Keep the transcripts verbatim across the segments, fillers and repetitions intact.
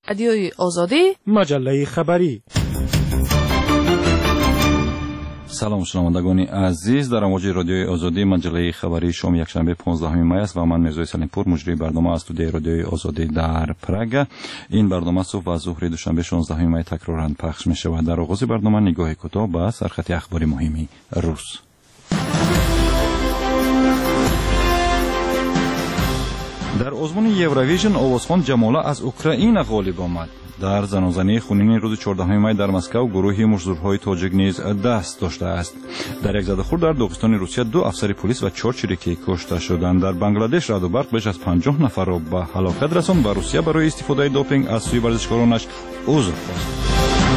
رادیوی آزادی، مجله خبری. سلام شنوندگان عزیز، در امواج رادیوی آزادی مجله خبری شام یکشنبه پانزدهم می است و من میرزا سلیم پور مجری برنامه از استودیوی رادیوی آزادی در پراگ. این برنامه صبح و ظهر دوشنبه شانزدهم می تکرارا پخش می شود. در آغاز برنامه نگاه کوتاه به سرخط اخباری مهمی روز. در آزمون یوروویژن آوازخوان جماله از اوکراین غالب آمد. در زنازنی خونین روز چهاردهم می در مسکو گروهی مزدورهای تاجیک نیز دست داشته است. در یک زده‌خورد در داغستان روسیه دو افسر پلیس و چهار چریکی کشته شدند. در بنگلادش رعد و برق بیش از پنجاه نفر را به هلاکت رساند و روسیه برای استفاده دوپینگ از سوی ورزشکارانش عذر خواست.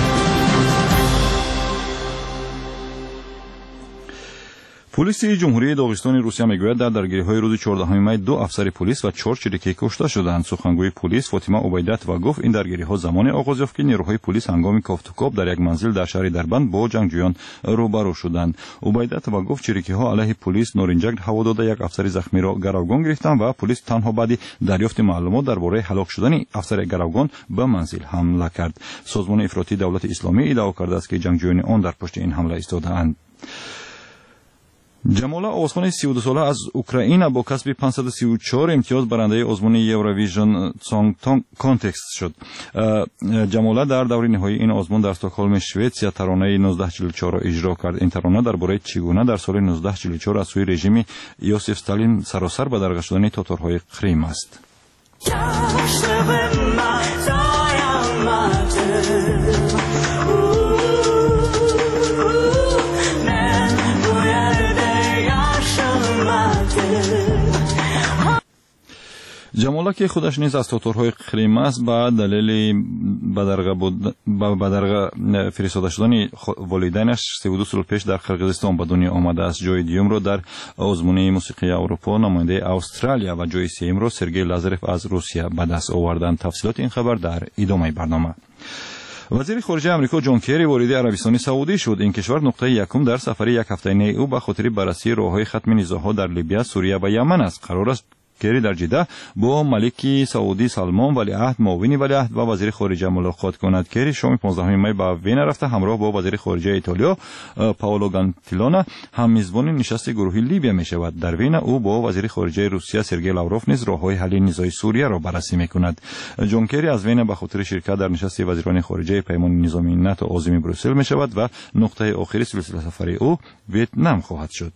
پلیس جمهوری داغستان روسیه میگوید در درگیری‌های روز چهاردهم می دو افسر پلیس و چهار چریکی کشته شدند. سخنگوی پلیس فاطمه عبیدت و گفت این درگیری‌ها زمانی آغاز یافت که نیروهای پلیس هنگام کافتوکاپ در یک منزل در شهر دربند با جنگجویان روبرو شدند. عبیدت و گفت چریکی‌ها علیه پلیس نارنجک هوا داده یک افسر زخمی را گروگان گرفتند و پلیس تنها بعد دریافت معلومات درباره هلاک شدن افسر گروگان به منزل حمله کرد. سازمان افراطی دولت اسلامی ادعا کرده است که جنگجویان آن در پشت این حمله ایستاده‌اند. جماله آوازخوان سی و دو ساله از اوکراین با کسب پانصد و سی و چهار امتیاز برنده آزمون یوروویژن سانگ کانتکست شد. جماله در دور نهایی این آزمون در استکهلم شوئدیا ترانه نوزده چهل و چهار را اجرا کرد. این ترانه درباره چگونه در سال نوزده چهل و چهار از سوی رژیم یوسف استالین سراسر به درگاه شدن تاتارهای کریم است. جماله که خودش نیز از تاتارهای کریم است به دلیل به درگاه فرستاده شدن والدینش سی و دو سال پیش در قرقیزستان به دنیا آمده است. جای دیوم را در آزمون موسیقی اروپا نماینده استرالیا و جای سوم را سرگئی لازاروف از روسیه به دست آوردند. تفصیلات این خبر در ادامه برنامه. وزیر خارجه آمریکا جان کری وارد عربستان سعودی شد. این کشور نقطه یکم در سفر یک هفته‌ای او به خاطر بررسی راههای ختم نزاع‌ها در لیبیا، سوریه و یمن است. قرار است کری در جده با ملک سعودی سلمان ولیعهد، معاون ولیعهد و وزیر خارجه ملاقات کند. کری شام پانزدهم می به وین رفته همراه با وزیر خارجه ایتالیا پائولو گنتیلونا هم میزبان نشست گروه لیبیا می شود. در وین او با وزیر خارجه روسیه سرگئی لاوروف نیز راههای حل نزاع سوریه را بررسی می کند. جان کری از وین به خاطر شرکت در نشست وزیران خارجه پیمان نظامی ناتو عازم بروسل می شود و نقطه آخری سلسله سفری او ویتنام خواهد شد.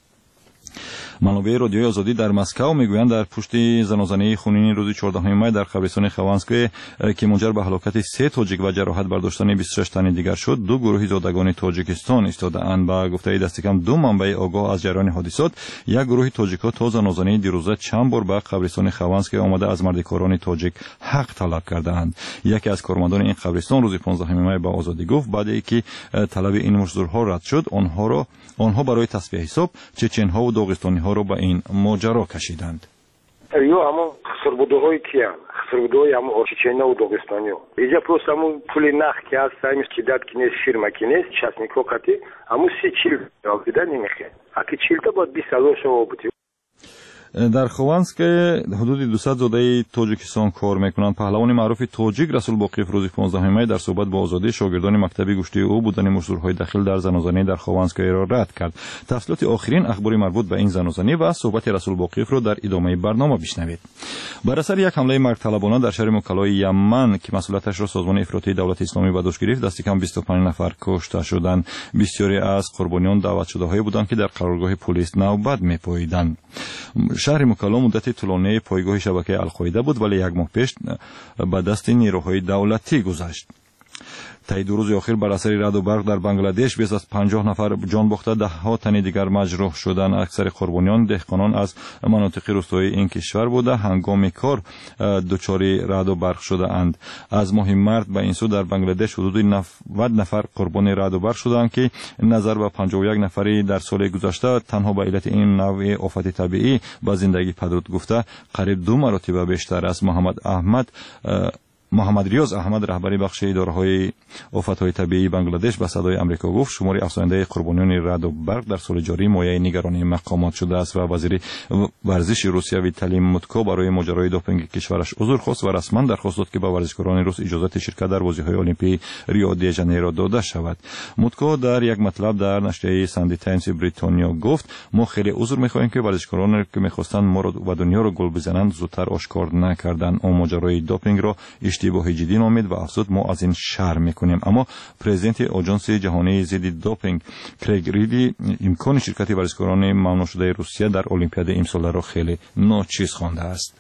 منابع رادیوی آزادی در مسکو میگویند در پشت زنازنه خونین روز چهاردهم می در قبرستان خوانسک که منجر به هلاکت سه تاجیک و جراحت برداشتن بیست و شش تن دیگر شد، دو گروه زادگان تاجیکستان ایستاده‌اند. با گفته دست کم دو منبع آگاه از جریان حادثات، یک گروه تاجیک‌ها تا زنازنه دیروزه چند بار به قبرستان خوانسک آمده از مردکاران تاجیک حق طلب کرده‌اند. یکی از کارمندان این قبرستان روز پانزدهم می به آزادی گفت بعد اینکه طلب این مزدورها رد شد، آنها را آنها برای تصفیه حساب چچن‌ها و داغستانی‌ها را به این ماجرا کشیدند. یو اما خسربودوهای کیان خسربودوهای اما چچنا و داغستانی‌ها اینجا پروست همون پول نخ که از سایمش که داد کنیز فیرما کنیز چاسنیکو کاتی همون سی چیل آبیده نمیخه اکی چیلتا باید بیست هزار شما بودی. در خوانسک حدود دویست زاده تاجیکستان کار میکنند. پهلوان معروف تاجیک رسول باقیف روز پانزدهم می در صحبت با آزادی شاگردان مکتبی گفته او بودن مزدورهای داخل در زنازنه در خوانسک را رد کرد. تفصیلات آخرین اخباری مربوط به این زنازنه و صحبت رسول باقیف را در ادامه برنامه بشنوید. بر اثر یک حمله مرگطلبانه در شهر مکلای یمن که مسئولیتش را سازمان افراطی دولت اسلامی به دوش گرفت، دست کم بیست و پنج نفر کشته شدند. بسیاری از قربانیان دعوت شده‌هایی بودند که در قرارگاه پلیس نوبت می‌پاییدند. شهر مکلا مدت طولانی پایگاه شبکه القاعده بود ولی یک ماه پیش به دست نیروهای دولتی گذشت. طی دو روز اخیر بر اثر رعد و برق در بنگلادش بیش از پنجاه نفر جان باخته، ده ها تن دیگر مجروح شدند. اکثر قربانیان دهقانان از مناطق روستایی این کشور بوده هنگام کار دچار رعد و برق شده اند. از ماه مارس به این سو در بنگلادش حدود نود نفر قربانی رعد و برق شدند که نظر به پنجاه و یک نفری در سال گذشته تنها به علت این نوع آفت طبیعی به زندگی پدرود گفته قریب دو مرتبه بیشتر است. محمد احمد محمد ریاض احمد رهبری بخش اداره‌های آفت‌های طبیعی بنگلادش به صدای آمریکا گفت شمار افزاینده قربانیان رعد و برق در سال جاری مایه نگرانی مقامات شده است و وزیر ورزش روسیه ویتالی موتکو برای ماجرای دوپینگ کشورش عذر خواست و رسما درخواست داد که به ورزشکاران روس اجازه شرکت در بازی‌های المپیک ریو دی ژانیرو داده شود. موتکو در یک مطلب در نشریه ساندی تایمز بریتانیا گفت ما خیلی عذر می‌خواهیم که ورزشکاران که می‌خواستند ما و دنیا را گل بزنند زودتر آشکار نکردند. اون ماجرای دوپینگ را اشتباه جدی نامید و افزود ما از این شرم می‌کنیم. اما پرزیدنت آژانس جهانی ضد دوپینگ کریگ ریدی امکان شرکت ورزشکاران ممنوع شده روسیه در المپیاد امسال را خیلی ناچیز خوانده است.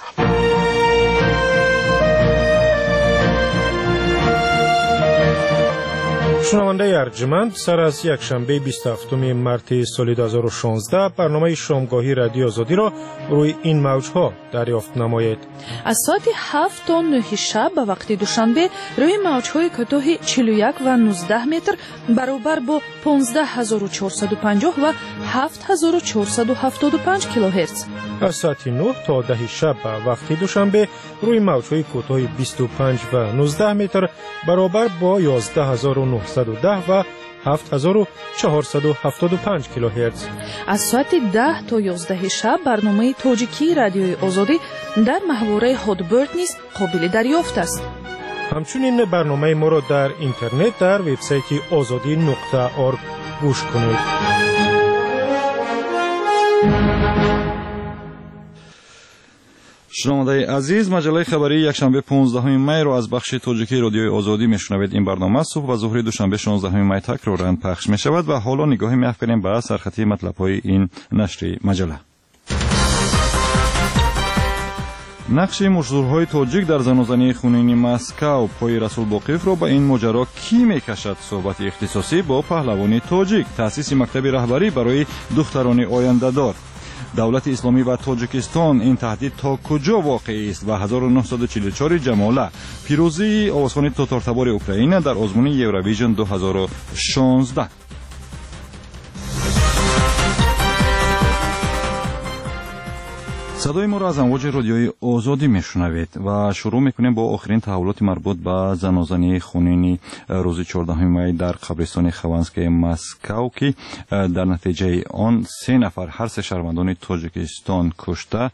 شنونده ارجمند، سر از یک شنبه بیست و هفتم مارس سال دو هزار و شانزده برنامه شامگاهی رادیو آزادی را روی این موجها دریافت نمایید. از ساعت هفت تا نه شب به وقت دوشنبه روی موجهای کوتاه چهل و یک و نوزده متر برابر با پانزده هزار و چهارصد و پنجاه و هفت هزار و چهارصد و هفتاد و پنج کیلوهرتز. از ساعت نه تا ده شب به وقت دوشنبه روی موجهای کوتاه بیست و پنج و نوزده متر برابر با یازده هزار و نهصد و ده و هفت هزار و چهارصد و هفتاد و پنج کیلوهرتز. از ساعت ده تا یازده شب برنامه تاجیکی رادیوی آزادی در محوره هادبرد نیز قابل دریافت است. همچنین برنامه ما را در اینترنت در وبسایت آزادی نقطه اورگ گوش کنید. شنونده عزیز، مجله خبری یکشنبه پانزدهم می را از بخش تاجیکی رادیوی آزادی میشنوید. این برنامه صبح و ظهر دوشنبه شانزدهم می تکرارا پخش می شود و حالا نگاهی می‌افکنیم به سرخطی مطلب‌های این نشر مجله. نقش مشهورهای تاجیک در زنازنی خونین مسکو، پای رسول باقیف را به این ماجرا کی میکشد؟ صحبت اختصاصی با پهلوان تاجیک، تأسیس مکتب رهبری برای دختران آینده دار. دولت اسلامی و تاجیکستان، این تهدید تا کجا واقعی است؟ و هزار و نهصد و چهل و چهار جماله، پیروزی آوازخوان تاتارتبار اوکراین در آزمون یورویژن دو هزار و شانزده. صدای ما را از امواج رادیوی آزادی میشنوید و شروع میکنیم با آخرین تحولات مربوط به زنازنی خونین روز چهاردهم می در قبرستان خوانسکی مسکو که در نتیجه آن سه نفر هر سه شهروندان تاجیکستان کشته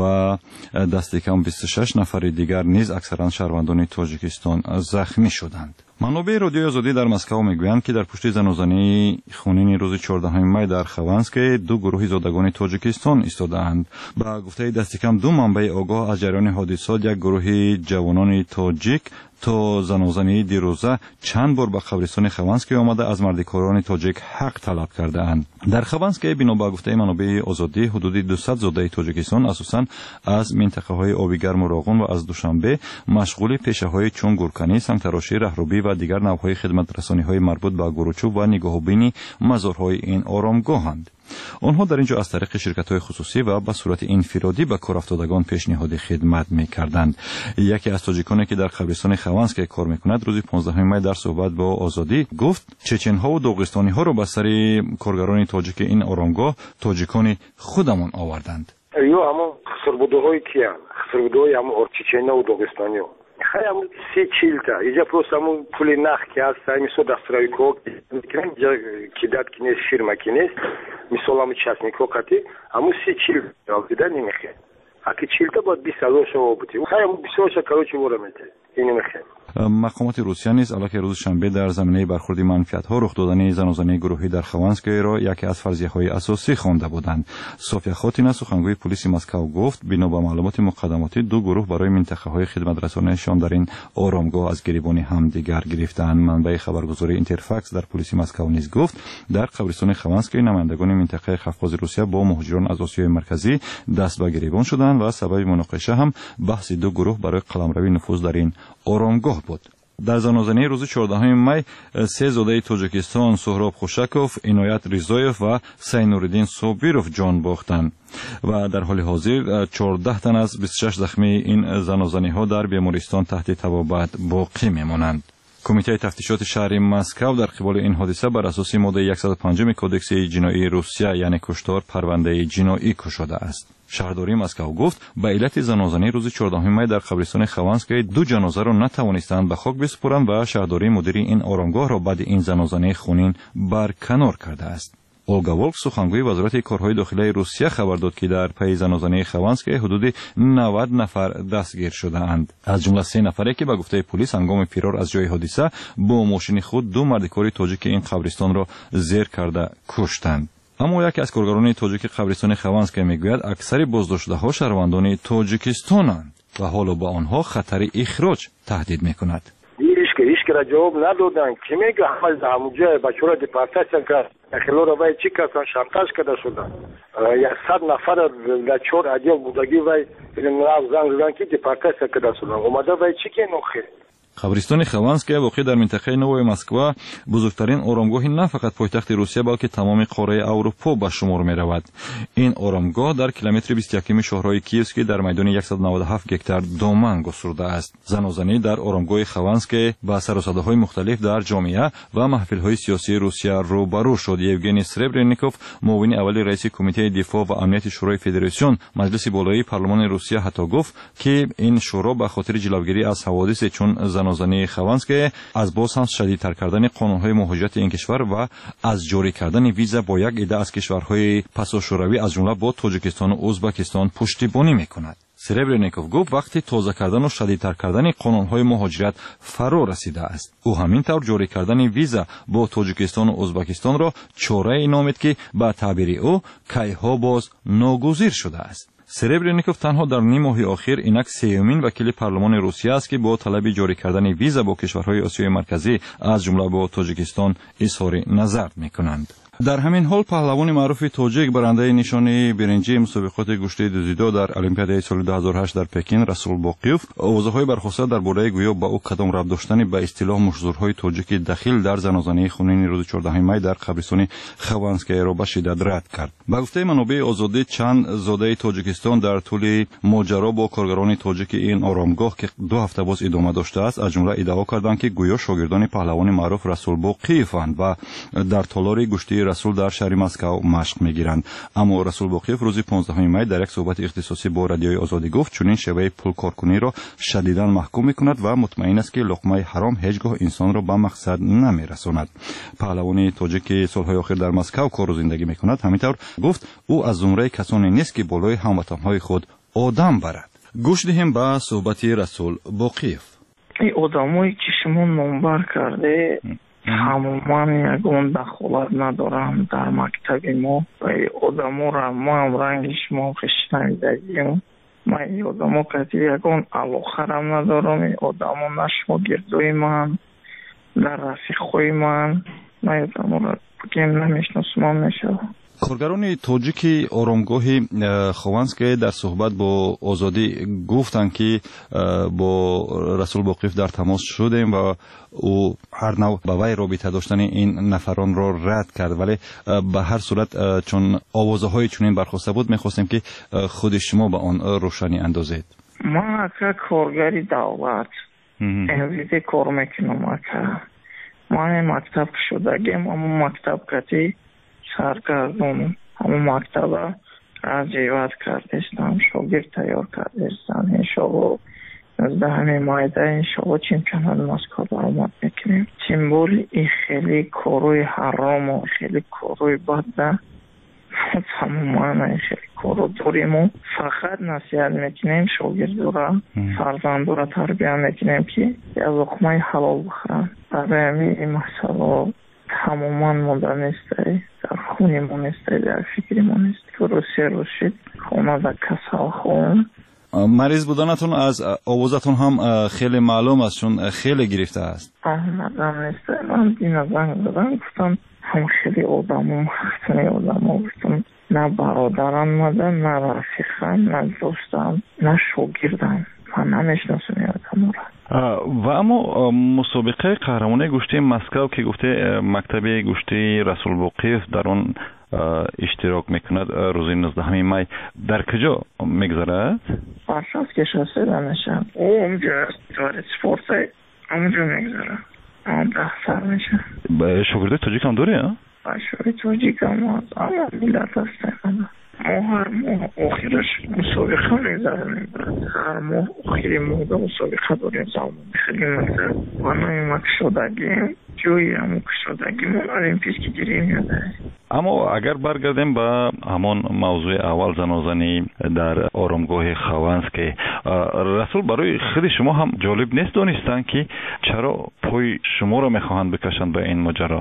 و دست کم بیست و شش نفر دیگر نیز اکثرا شهروندان تاجیکستان زخمی شدند. منابع رادیوی آزادی در مسکو میگویند که در پشت زنازنی خونین روز چهاردهم می در خوانسک دو گروه زادگان تاجیکستان ایستاده‌اند. با گفته دست کم دو منبع آگاه از جریان حادثات، یک گروه جوانان تاجیک تا زنازنی دیروزه چند بار به قبرستان خوانسک آمده از مردکاران تاجیک حق طلب کرده اند. در خوانسک بنا به گفته منابع آزادی حدود دویست زاده تاجیکستان اساساً از منطقه های آبی گرم و راغون و از دوشنبه مشغول پیشه های چون گورکنی، سنگتراشی، رهروی و دیگر نوع‌های خدمت رسانی های مربوط به گروچوب و نگاهبینی مزارهای این آرامگاهند. آنها در اینجا از طریق شرکت‌های خصوصی و به صورت انفرادی به کارافتادگان پیشنهاد خدمت می‌کردند. یکی از تاجیکانی که در قبرستان خوانسک کار می‌کند روز پانزدهم می در صحبت با آزادی گفت چچن‌ها و داغستانی‌ها را به سر کارگران تاجیک این آرامگاه تاجیکان خودمان آوردند. یو اما خسربودوهای کیان خسربودوهای اما اور چچنا و داغستانی‌ها خیام سی چیلتا اینجا پروسامون پول نخ که هست میسو دسترای کو میکنن جا کیدات کینس فیرما کینس میسولامو چاسنیکو قتی اما سی چیل دیدن نمیخه اکی چیلتا بود بیست هزار شما بودی خیام بیست هزار کاروچی ورمته این نمیخه. مقامات روسیه نیز علاوه روز شنبه در زمینه برخورد منفیت‌ها رخ دادن زنازنی گروهی در خوانسک را یکی از فرضیه‌های اساسی خوانده بودند. صوفیا خوتینا سخنگوی پلیس مسکو گفت بنا به معلومات مقدماتی دو گروه برای منطقه‌های خدمت رسانیشان در این آرامگاه از گریبان همدیگر گرفتند. منبع خبرگزاری اینترفاکس در پلیس مسکو نیز گفت در قبرستان خوانسک نمایندگان منطقه قفقاز روسیه با مهاجران از آسیای مرکزی دست به گریبان شدند و سبب مناقشه هم بحث دو گروه برای قلمروی نفوذ در این آرامگاه بود. در زنازنی روز چهاردهم می سه زاده تاجیکستان سهراب خوشکوف، عنایت ریزایف و سینوردین صابیروف جان باختند و در حال حاضر چهارده تن از بیست و شش زخمی این زنازنی ها در بیمارستان تحت طبابت باقی میمانند. کمیته تفتیشات شهری مسکو در قبال این حادثه بر اساس ماده صد و پنج کدکس جنایی روسیه یعنی کشتار پرونده جنایی گشوده است. شهرداری مسکو گفت به علت زنازنه روز چهاردهم می در قبرستان خوانسکی دو جنازه را نتوانستند به خاک بسپرند و شهرداری مدیری این آرامگاه را بعد این زنازنه خونین برکنار کرده است. اولگا ولک سخنگوی وزارت کارهای داخلی روسیه خبر داد که در پی زنازنه خوانسکی حدود نود نفر دستگیر شده‌اند. از جمله سه نفری که به گفته پلیس هنگام فرار از جای حادثه با ماشین خود دو مرد کاری تاجیک این قبرستان را زیر کرده کشتند. اما یکی از کارگران تاجیک قبرستان خوانسکی میگوید اکثر بازداشته‌ها شهروندان تاجیکستانند و حالا با آنها خطر اخراج تهدید میکند. هیچ که را جواب ندادن که میگه همه همونجا بچه‌ها دیپارتاسیون کرد داخل رو وای چی کردن شانتاژ کرده شدن صد نفر در چهار ادیال بودگی وای این راو زنگ زدن که دیپارتاسیون کرده شدن اومده وای چی که نوخه. قبرستان خوانسکی واقع در منطقه نوی مسکو بزرگترین آرامگاه نه فقط پایتخت روسیه بلکه تمام قاره اروپا به شمار می رود. این آرامگاه در کیلومتر بیست و یک شهرهای کیوسکی در میدان صد و نود و هفت گکتار دامن گسترده است. زنازنی در آرامگاه خوانسکی با سر و صداهای مختلف در جامعه و محفل‌های سیاسی روسیه روبرو شد. یوگنی سربرنیکوف معاون اول رئیس کمیته دفاع و امنیت شورای فدراسیون مجلس بالای پارلمان روسیه حتی گفت که این شورا به خاطر جلوگیری از حوادث چون زنازنه خوانسکی از باز هم شدیدتر کردن قانون‌های مهاجرت این کشور و از جاری کردن ویزا با یک عده از کشورهای پساشوروی از جمله با تاجیکستان و ازبکستان پشتیبانی می‌کند. سربرنیکوف گفت وقتی تازه کردن و شدیدتر کردن قانون‌های مهاجرت فرا رسیده است. او همینطور جاری کردن ویزا با تاجیکستان و ازبکستان را چاره نامید که به تعبیر او کیها باز ناگزیر شده است. سربرنیکوف تنها در نیم ماه اخیر اینک سیومین وکیل پارلمان روسیه است که با طلب جاری کردن ویزا با کشورهای آسیای مرکزی از جمله با تاجیکستان اظهار نظر می‌کنند. در همین حال پهلوان معروف تاجیک برنده نشان برنجی مسابقات گشته دوزیدو در المپیادهای سال دو هزار و هشت در پکین رسول باقیوف اوضاعهای برخواسته درباره گویا با او کدام ربط داشتن به اصطلاح مشزورهای تاجیک دخیل در زنازنه خونین روز چهاردهم می در قبرستان خوانسکی را به شدت رد کرد. به گفته منابع آزادی چند زاده تاجیکستان در طول ماجرا با کارگران تاجیک این آرامگاه که دو هفته باز ادامه داشته است از جمله ادعا کردند که گویا شاگردان پهلوان معروف رسول باقیوفند و در تالار گشته رسول در شهر مسکو مشق میگیرند. اما رسول باقیوف روز پانزدهم می در یک صحبت اختصاصی با رادیوی آزادی گفت چنین شیوه پول کارکنی را شدیداً محکوم میکند و مطمئن است که لقمه حرام هیچگاه انسان را به مقصد نمیرساند. پهلوان تاجیک سالهای اخیر در مسکو کار و زندگی میکند. همینطور گفت او از زمره کسانی نیست که بالای هموطنهای خود آدم برد. گوش دهیم به صحبت رسول باقیوف. این آدمایی که شما نامبر کرده همون یکون دخالت ندارم در مکتب ما و این آدم را ما هم رنگش ما خشنیدگیم ما این آدم ها کتی یکون علاقه ندارم. این آدم ها نشما گردوی من در رفیق خوی من ما این آدم را بگیم نمیشناسم هم میشه. کارگران تاجیک آرامگاه خوانسکی در صحبت با آزادی گفتند که با رسول باقیوف در تماس شدیم و او هر نوع به وی رابطه داشتن این نفران را رد کرد، ولی به هر صورت چون آوازه های چنین برخواسته بود میخواستیم که خود شما به آن روشنی اندازید. ما که کارگری دولت امروزی کار میکنم اکا ما مکتب شدگیم اما مکتب کتی سرگردون همون مکتب از جیوت کردستم شاگرد تیار کردستم این شاگو نزده همه مایده این شاگو چمپیونات مسکو برآمد میکنیم. سیمبول این خیلی کاروی حرام و خیلی کاروی بد ده تماما این خیلی کارو داریم و فقط نصیحت میکنیم شاگرد را فرزند را تربیه میکنیم که یک لقمه حلال بخورن. برای این مسئله تماما مونده نیسته در خونی ما نیسته در فکری ما نیست که روسیه روشید خونه در کسال خون. مریض بودنتون از آوازتون هم خیلی معلوم است چون خیلی گرفته است. آمدم نیسته من دینا زنگ دادم گفتم هم خیلی آدم هم خیلی آدم هم گفتم نه برادرم مده نه رفیقم نه دوستم نه شاگردم من نمیشناسم یادم را. و اما مسابقه قهرمانی گشته مسکو که گفته مکتب گشته رسول باقیوف در آن اشتراک میکند روز نوزدهم می در کجا میگذرد؟ فرشاد کشاسته دانشم او اونجا داره سپورت اونجا میگذره ده سال میشه. شاگرد تاجیک هم داری ها؟ شاگرد تاجیک هم هست اما ملت هستن. ما هر ماه آخرش مسابقه میذاریم، هر ماه آخری ماه مسابقه داریم زمان خیلی مزد و نایمک شدگیم جوی همون شدگیم المپیسکی گیریم یاده. اما اگر برگردیم به همان موضوع اول زنازنی در آرامگاه خوانسک، رسول برای خود شما هم جالب نیست دانستن که چرا پای شما را میخواهند بکشند به این ماجرا؟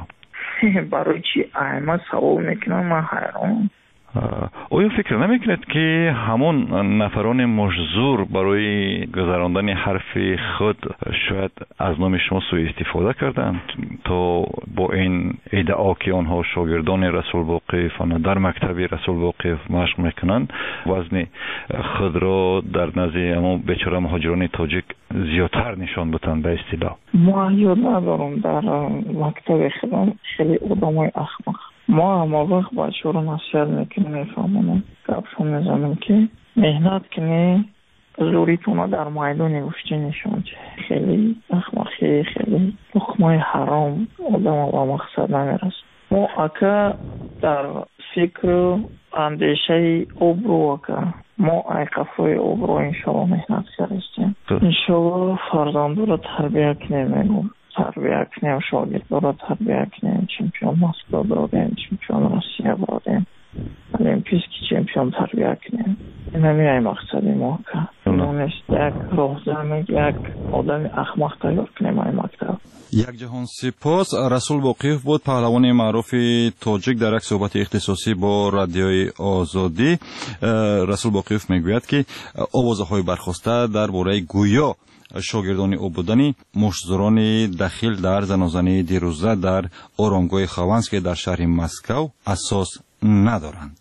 برای چی احمد سوال میکنم من حیران. آیا فکر نمیکنید که همون نفران مجزور برای گذراندن حرف خود شاید از نام شما سوء استفاده کردند تا با این ادعا که آنها شاگردان رسول واقف در مکتب رسول واقف مشق میکنند وزن خود را در نزد اما بیچاره مهاجران تاجیک زیادتر نشان بدن به اصطلاح؟ ما یاد ندارم در مکتب خودم خیلی آدمای احمق. ما هم وقت بچه رو نصیحت میکنیم میفهمونم گفتم میزنم که مهنت کنی زوریتون در میدان گفتی نشون چه خیلی اخمخی خیلی حکمای حرام آدم با مقصد نمیرس. ما اکا در فکر اندیشه اوبرو اکا ما ای قفای اوبرو انشاءالله مهنت کردیم انشاءالله فرزندو رو تربیه کنیم میگم تربیه کنیم شاگرد رو تربیه کنیم چمپیون مسکو داریم چمپیون روسیه داریم المپیسکی چمپیون تربیه کنیم این همیه مقصدی ما که نونست یک راهزنی یک آدم احمق تیار کنیم این مکتب. یک جهان سپاس. رسول واقف بود پهلوان معروف تاجیک در یک صحبت اختصاصی با رادیوی آزادی. رسول واقف میگوید که آوازهای برخاسته درباره گویا شاگردان او بودن مشتزران دخیل در زنازنی دیروزه در آرامگاه خوانسک در شهر مسکو اساس ندارند.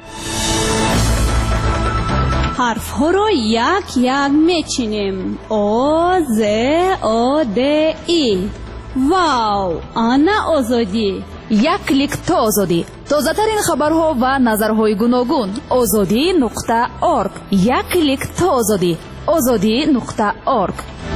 حرف ها را یک یک میچینیم. او ز او د ای. واو، آنا آزادی. یک کلیک تا آزادی. تازه ترین خبرها و نظرهای گوناگون. آزادی نقطه ارگ. یک کلیک تا آزادی. آزادی نقطه ارگ.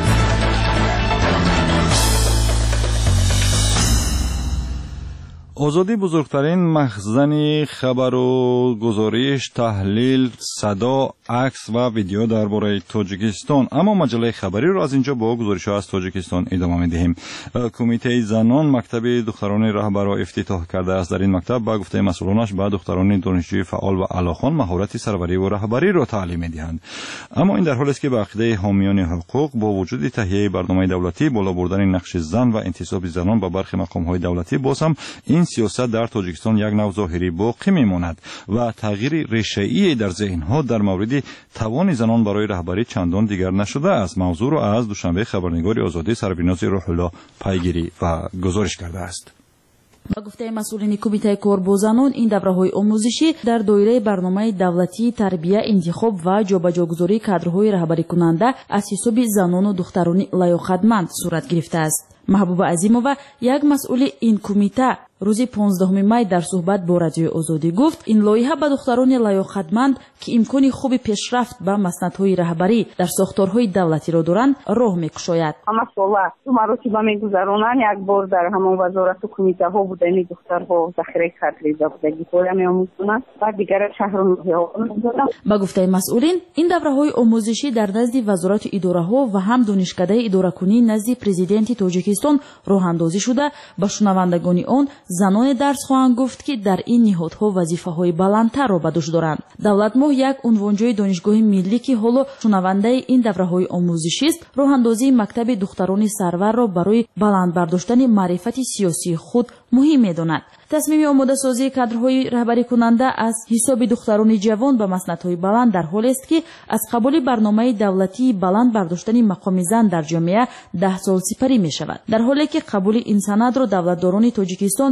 آزادی بزرگترین مخزن خبر و گزارش، تحلیل، صدا، عکس و ویدیو درباره تاجیکستان. اما مجله خبری را از اینجا با گزارش‌ها از تاجیکستان ادامه می‌دهیم. کمیته زنان مکتب دختران رهبر را افتتاح کرده است. در این مکتب با گفته مسئولانش به دختران دانشجوی فعال و علاخوان مهارت سروری و رهبری را تعلیم می‌دهند. اما این در حالی است که به عقیده حامیان حقوق با وجود تهیه برنامه دولتی بالا بردن نقش زن و انتصاب زنان به برخی مقام‌های دولتی، باز هم این سیاست در تاجیکستان یک نوع ظاهری باقی میماند و تغییر ریشه‌ای در ذهن‌ها در مورد توان زنان برای رهبری چندان دیگر نشده است. موضوع را از دوشنبه خبرنگار آزادی سربیناز روح الله پیگیری و گزارش کرده است. با گفته مسئولین کمیته کار با زنان، این دوره‌های آموزشی در دایره برنامه دولتی تربیه، انتخاب و جابجاگذاری کادرهای رهبری کننده از حساب زنان و دختران لایق‌مند صورت گرفته است. محبوبه عظیمова یک مسئول این کمیته روزی پانزدهم می در صحبت با رادیوی آزادی گفت این لایحه به دختران لایق‌مند که امکان خوب پیشرفت به مسندهای رهبری در ساختارهای دولتی را دارند راه می‌گشاید. همه ساله تو مراتب می‌گذرانند. یک بار در همان وزارت و کمیته ها بودن دخترها ذخیره کادری دادگی پول می‌آموزند و دیگر شهرها می‌دادند. با گفته مسئولین این دوره‌های آموزشی در نزد وزارت اداره‌ها و هم دانشکده اداره‌کنی نزد پرزیدنت تاجیکستان راه اندازی شده. با شنوندگان آن زنان درس خواهند گفت که در این نهادها وظیفه‌های بلندتر را به دوش دارند. دولت ماه یک عنوانجوی دانشگاه ملی که حالا شنونده این دوره‌های آموزشی است، راه اندازی مکتب دختران سرور را برای بلند برداشتن معرفت سیاسی خود مهم می‌داند. تصمیم آماده سازی کادرهای رهبری کننده از حساب دختران جوان به مسندهای بلند در حالی است که از قبول برنامه دولتی بلند برداشتن مقام زن در جامعه ده سال سپری می شود. در حالی که قبول این سند را دولتداران تاجیکستان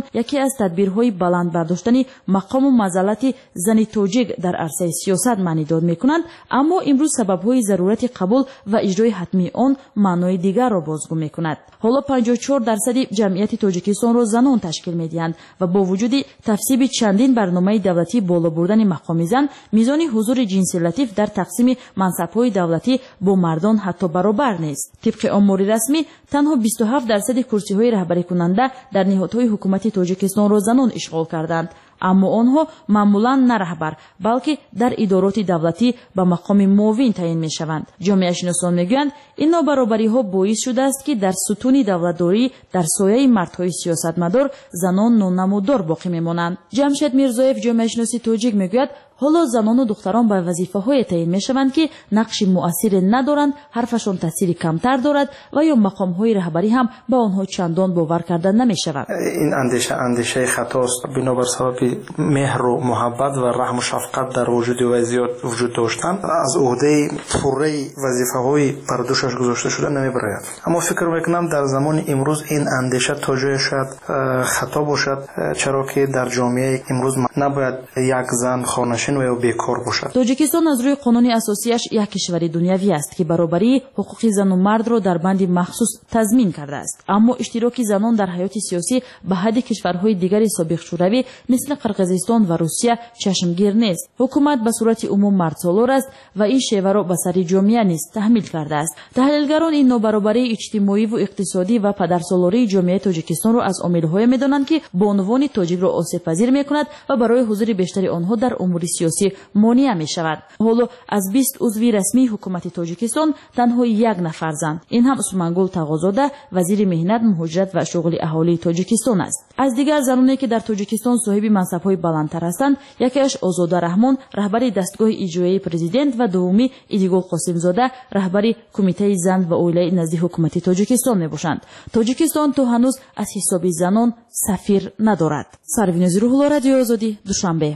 یکی از تدبیرهای بلند برداشتن مقام و مظلت زن توجیک در عرصه سیاست معنی داد میکنند، اما امروز سببهای ضرورت قبول و اجرای حتمی آن معنای دیگر را بازگو میکند. حالا پنجاه و چهار درصد جمعیت تاجیکستان را زنان تشکیل میدهند و با وجود تفسیب چندین برنامه دولتی بالا بردن مقام زن، میزان حضور جنسی لطیف در تقسیم منصب‌های دولتی با مردان حتی برابر نیست. طبق آمار رسمی تنها بیست و هفت درصد کرسی‌های رهبری کننده در نهادهای حکومت تاجیکستان را زنان اشغال کردند، اما آنها معمولا نه رهبر بلکه در ادارات دولتی به مقام معاون تعیین میشوند. جامعه شناسان میگویند این نابرابری ها باعث شده است که در ستون دولتداری در سایه مردهای سیاستمدار زنان نونمودار باقی میمانند. جمشید میرزایف جامعه شناسی تاجیک میگوید حالا زنان و دختران به وظیفه‌های تعیین میشوند که نقش مؤثری ندارند، حرفشان تاثیر کمتر دارد و یا مقام‌های رهبری هم به آنها چندان باور کردن نمیشود. این اندیشه اندیشه خطاست. بنابر سبب مهر و محبت و رحم و شفقت در وجود وضعیت وجود داشتن از عهده پوره وظیفه‌های بر دوشش گذاشته شده نمیبراید. اما فکر میکنم در زمان امروز این اندیشه توجیه شد خطا باشد، چرا که در جامعه امروز نباید یک زن خانه‌نشین و بیکار باشد. تاجیکستان از روی قانون اساسیش یک کشور دنیوی است که برابری حقوق زن و مرد را در بند مخصوص تضمین کرده است، اما اشتراک زنان در حیات سیاسی به حد کشورهای دیگر سابق شوروی مثل قرقیزستان و روسیه چشمگیر نیست. حکومت به صورت عموم مردسالار است و این شیوه را به سر جامعه نیز تحمیل کرده است. تحلیلگران این نابرابری اجتماعی و اقتصادی و پدرسالاری جامعه تاجیکستان را از عامل‌های می‌دانند که به عنوان تاجیک را آسیب پذیر می‌کند و برای حضور بیشتر آنها در امور سیاسی مانع می‌شود. حالا از بیست عضو رسمی حکومت تاجیکستان تنها یک نفر زن، این هم اسمانگل تقازاده وزیر مهنت، مهاجرت و شغل اهالی تاجیکستان است. از دیگر زنانی که در تاجیکستان صاحب منصب‌های بلندتر هستند، یکیش آزاده رحمان رهبر دستگاه اجرایی پرزیدنت و دومی ایدیگل قاسمزاده رهبر کمیته زن و اویله نزد حکومت تاجیکستان میباشند. تاجیکستان تا هنوز از حساب زنان سفیر ندارد. سروین روح‌الله، رادیو آزادی، دوشنبه.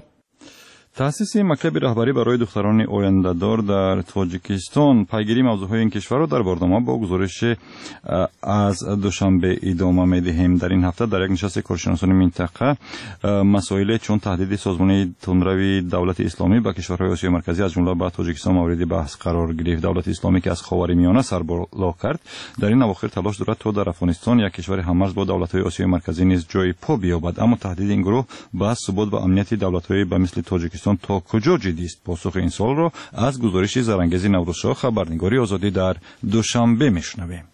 تأسیس مکتب رهبری برای دختران آینده‌دار در تاجیکستان پیگیری موضوعهای این کشور را در برنامه با گزارش از دوشنبه ادامه می‌دهیم. در این هفته در یک نشست کارشناسان منطقه مسائل چون تهدید سازمان تندروی دولت اسلامی به کشورهای آسیای مرکزی از جمله به تاجیکستان مورد بحث قرار گرفت. دولت اسلامی که از خاورمیانه سر بالا کرد در این اواخر تلاش دارد تا در افغانستان یک کشور هممرز با دولت‌های آسیای مرکزی نیز جای پا بیابد، اما تهدید این گروه به ثبات و امنیت دولت‌های به مثل تاجیکستان تا کجا جدی است؟ پاسخ این سوال را از گزارش زرانگیز نوروزشاه خبرنگاری آزادی در دوشنبه میشنویم.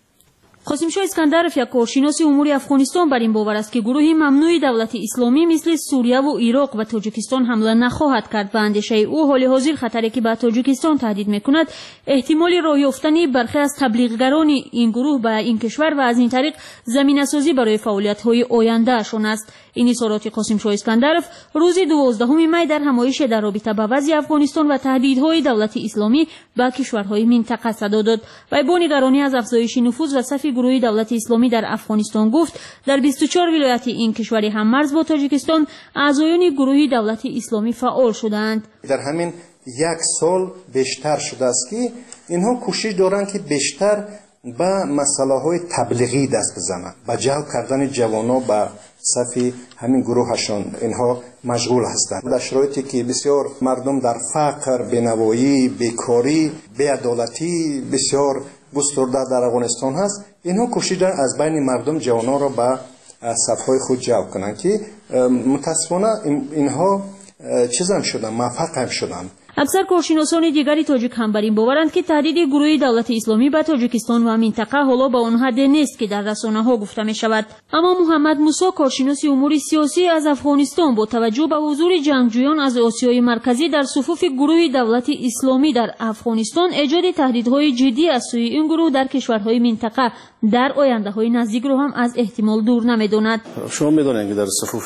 قاسمشاه اسکندرов یک کارشناس امور افغانستان بر این باور است که گروهی ممنوع دولت اسلامی مثل سوریه و عراق و تاجیکستان حمله نخواهد کرد. به اندیشه او حال حاضر خطری که به تاجیکستان تهدید میکند احتمال راه یافتن برخی از تبلیغگران این گروه به این کشور و از این طریق زمینه‌سازی برای فعالیت‌های آینده‌شان است. این اظهارات قاسمشاه اسکندرov روز دوازدهم می در همایش در رابطه با وضع افغانستان و تهدیدهای دولت اسلامی به کشورهای منطقه صدا داد و با نگرانی از افزایش نفوذ و صف گروه دولت اسلامی در افغانستان گفت در بیست و چهار ولایت این کشور هممرز با تاجیکستان اعضایان گروه دولت اسلامی فعال شدند. در همین یک سال بیشتر شده است که اینها کوشش دارند که بیشتر به مسئله های تبلیغی دست بزنند، به جلب کردن جوانان به صف همین گروهشان اینها مشغول هستند. در شرایطی که بسیار مردم در فقر، بینوایی، بیکاری، بی‌عدالتی بسیار گسترده در افغانستان هست، اینها کوشش دارند از بین مردم جوانان را به صفهای خود جلب کنند که متاسفانه اینها چیز هم شدن، موفق هم شدن. اکثر کارشناسان دیگری تاجیک هم بر این باورند که تهدید گروه دولت اسلامی به تاجیکستان و منطقه حالا به آن حد نیست که در رسانه‌ها گفته می شود. اما محمد موسی کارشناس امور سیاسی از افغانستان با توجه به حضور جنگجویان از آسیای مرکزی در صفوف گروه دولت اسلامی در افغانستان ایجاد تهدیدهای جدی از سوی این گروه در کشورهای منطقه در آینده‌های نزدیک را هم از احتمال دور نمی‌داند. شما می‌دانید که در صفوف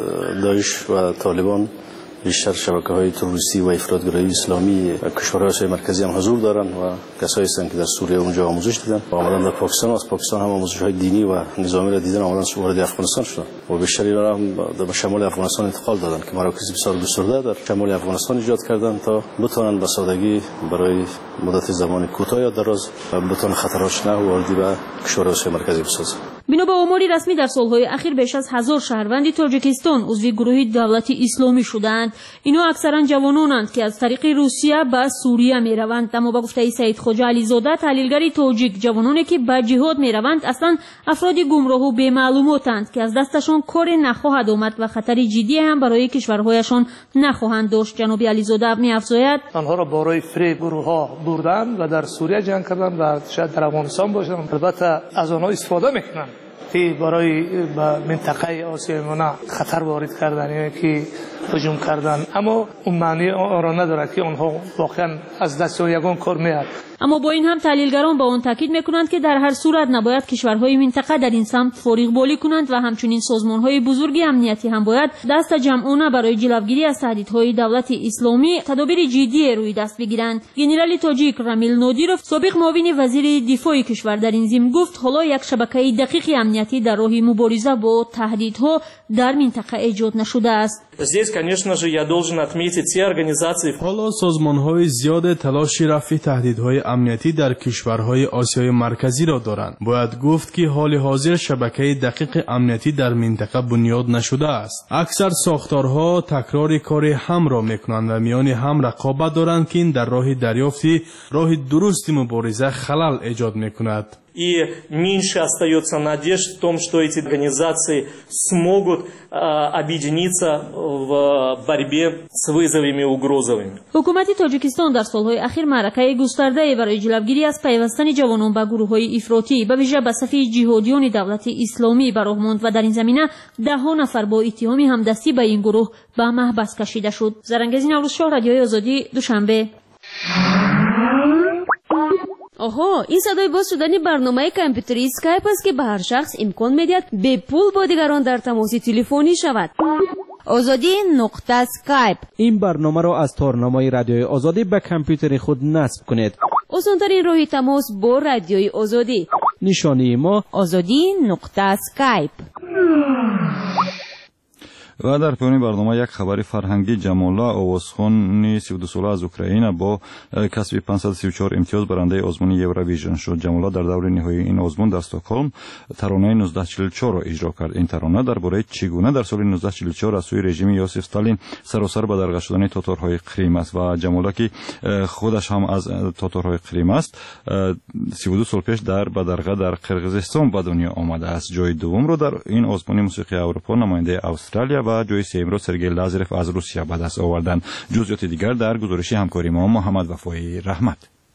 داعش و طالبان بیشتر شبکه‌های تروریستی و افراطگرایی اسلامی کشورهای آسیای مرکزی هم حضور دارند و کسایی هستند که در سوریه اونجا آموزش دیدن و آمدن در پاکستان و از پاکستان هم آموزش‌های دینی و نظامی را دیدن، آمدن وارد افغانستان شدن و بیشتر اینا هم در شمال افغانستان انتقال دادن که مراکز بسیار گسترده در شمال افغانستان ایجاد کردن تا بتوانند به سادگی برای مدت زمان کوتاه یا دراز بتوان خطرات نه وارد به کشورهای آسیای مرکزی بسازند. بنا به آمار رسمی در سالهای اخیر بیش از هزار شهروند تاجیکستان عضو گروه دولت اسلامی شدند. اینا اکثرا جوانانند که از طریق روسیه به سوریه میروند. اما با گفته سید خواجه علیزاده تحلیلگر تاجیک، جوانانی که به جهاد میروند اصلا افراد گمراه و بی‌معلوماتند که از دستشان کار نخواهد آمد و خطر جدی هم برای کشورهایشان نخواهند داشت. جناب علیزاده می‌افزاید آنها را برای فریب گروه ها بردن و در سوریه جنگ کردن و شاید در افغانستان باشن. البته از آنها استفاده میکنن که برای به منطقه آسیا میانه خطر وارد کردن یا که هجوم کردن، اما اون معنی آن را ندارد که آنها واقعا از دست یگان کار میاد. اما با این هم تحلیلگران با آن تاکید میکنند که در هر صورت نباید کشورهای منطقه در این سمت فریق بالی کنند و همچنین سازمانهای بزرگ امنیتی هم باید دست جمعانه برای جلوگیری از تهدیدهای دولت اسلامی تدابیر جدی روی دست بگیرند. ژنرال تاجیک رامیل نادیروف، سابق معاون وزیر دفاع کشور، در این ضمن گفت حالا یک شبکه دقیق امنیتی در راه مبارزه با تهدیدها در منطقه ایجاد نشده است. حالا سازمان‌های زیاد تلاش رفع تهدیدهای امنیتی در کشورهای آسیای مرکزی را دارند. باید گفت که حال حاضر شبکه دقیق امنیتی در منطقه بنیاد نشده است. اکثر ساختارها تکرار کار هم را می‌کنند و میان هم رقابت دارند که این در راه دریافت راه درست مبارزه خلل ایجاد می‌کند. И меньше остается надежд в том, что эти организации смогут э, объединиться в борьбе с вызовами и угрозами. حکومت تاجیکستان در سالهای اخیر معرکه گسترده برای جلوگیری از پیوستن جوانان به گروه‌های افراطی به ویژه به صف جهادیان دولت اسلامی براه ماند و در این زمینه ده ها نفر با اتهام همدستی به این گروه به محبس کشیده شد. زرنگزی نوروزشاه، رادیوی آزادی، دوشنبه. آها، این صدای باز شدن برنامه کامپیوتری اسکایپ است که به هر شخص امکان می‌دهد به پول با دیگران در تماس تلفنی شود. آزادی نقطه اسکایپ. این برنامه را از تارنامه رادیوی آزادی به کامپیوتر خود نصب کنید. آسان‌ترین راه تماس با رادیوی آزادی. نشانی ما آزادی نقطه اسکایپ. و در پایان برنامه یک خبر فرهنگی. جماله آوازخوان سی و دو ساله از اوکراین با کسب پانصد و سی و چهار امتیاز برنده آزمون یوروویژن شد. جماله در دور نهایی این آزمون در استکهلم ترانه نوزده چهل و چهار را اجرا کرد. این ترانه درباره چگونه در سال نوزده چهل و چهار از سوی رژیم یوسف استالین سراسر به درگاه شدن تاتارهای کریم است و جماله که خودش هم از تاتارهای کریم است سی و دو سال پیش در بدرگاه در قرقیزستان به دنیا آمده است. جای دوم را در این آزمون موسیقی اروپا نماینده استرالیا و جای سوم را سرگئی لازارف از روسیه به دست آوردند. جزئیات دیگر در گزارش همکاری ما محمد وفای رحمت.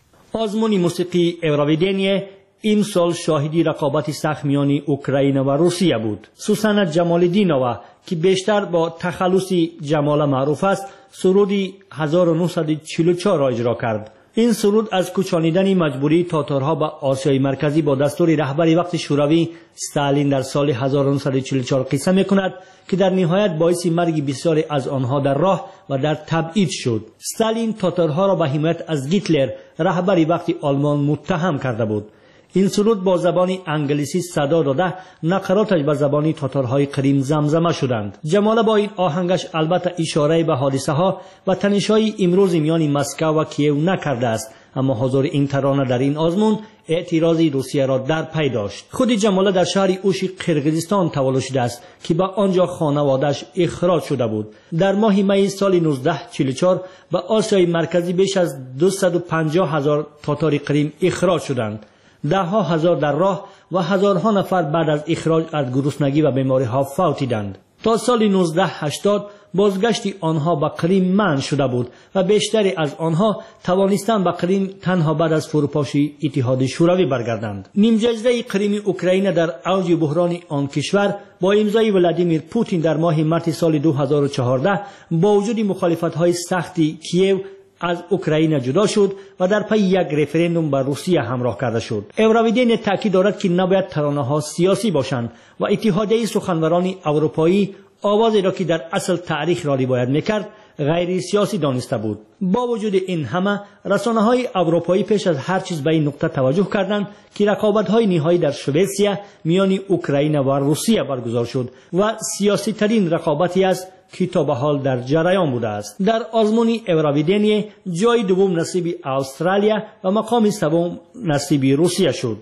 آزمون موسیقی ایروویژن این سال شاهدی رقابت سخت میان اوکراین و روسیه بود. سوسن جمالدینова که بیشتر با تخلص جمال معروف است، سرودی هزار و نهصد و چهل و چهار را اجرا کرد. این سرود از کوچانیدن مجبوری تاتارها به آسیای مرکزی با دستور رهبری وقت شوروی استالین در سال هزار و نهصد و چهل و چهار قصه می‌کند که در نهایت باعث مرگ بسیاری از آنها در راه و در تبعید شد. استالین تاتارها را به حمایت از هیتلر رهبری وقت آلمان متهم کرده بود. این سرود با زبان انگلیسی صدا داده نقراتش به زبان تاتارهای کریم زمزمه شدند. جماله با این آهنگش البته اشاره به حادثه ها و تنش‌های امروز میان مسکو و کیو نکرده است، اما حضور این ترانه در این آزمون اعتراضی روسیه را در پی داشت. خود جماله در شهر اوش قرقیزستان تولد شده است که به آنجا خانواده‌اش اخراج شده بود. در ماه می سال نوزده چهل و چهار به آسیای مرکزی بیش از دویست و پنجاه هزار تاتار کریم اخراج شدند. ده ها هزار در راه و هزارها نفر بعد از اخراج از گرسنگی و بیماری ها فوتیدند. تا سال نوزده هشتاد بازگشت آنها به کریم منع شده بود و بیشتری از آنها توانستند به کریم تنها بعد از فروپاشی اتحاد شوروی برگردند. نیم جزیره کریم اوکراین در اوج بحران آن کشور با امضای ولادیمیر پوتین در ماه مارس سال دو هزار و چهارده با وجود مخالفت‌های سختی کیو از اوکراین جدا شد و در پی یک رفراندوم با روسیه همراه کرده شد. ایروویژن تاکید دارد که نباید ترانه‌ها سیاسی باشند و اتحادیه سخنوران اروپایی آوازی را که در اصل تاریخ را روایت می‌کرد غیر سیاسی دانسته بود. با وجود این همه رسانه‌های اروپایی پیش از هر چیز به این نکته توجه کردند که رقابت‌های نهایی در سوئیسیا میان اوکراین و روسیه برگزار شد و سیاسی ترین رقابتی است که تا به حال در جریان بوده است. در آزمون ایروویژن جای دوم نصیب استرالیا و مقام سوم نصیب روسیه شد.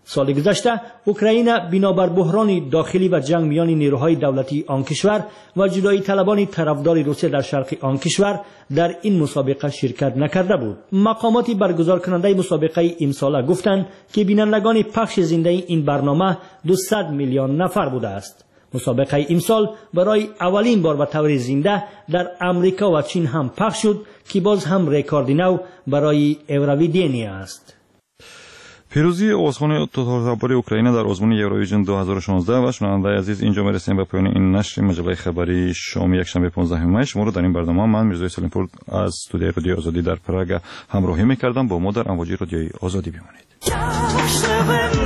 سال گذشته اوکراین بنابر بحران داخلی و جنگ میان نیروهای دولتی آن کشور و جدایی طلبان طرفدار روسیه در شرق آن کشور در این مسابقه شرکت نکرده بود. مقامات برگزار کننده مسابقه امساله گفتند که بینندگان پخش زنده این برنامه دویست میلیون نفر بوده است. مسابقه امسال برای اولین بار به طور زنده در امریکا و چین هم پخش شد که باز هم رکورد نو برای ایرویدنیا است. پیروزی استان تاتارزبار اوکراین در آزمون یوروویژن دو هزار و شانزده و شنونده عزیز اینجا میرسیم به پایان این نشر مجله خبری شام یکشنبه پانزدهم می. شما رو در این برنامه من میرزای سلیمپور از استودیوی رادیو آزادی در پراگ همراهی میکردم. با ما در امواج رادیوی آزادی بمانید.